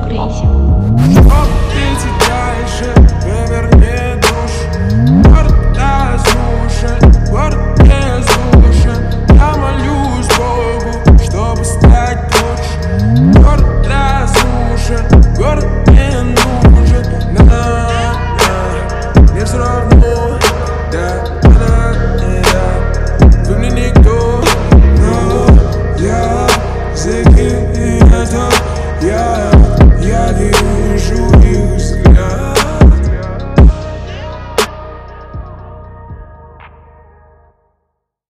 Crazy. Чтоб идти дальше, выверни душу. Город разрушен, город разрушен. Я молюсь Богу, чтобы стать лучше. Город разрушен, город не нужен нам. Мне все равно, да, вы мне никто, но я закинуто, я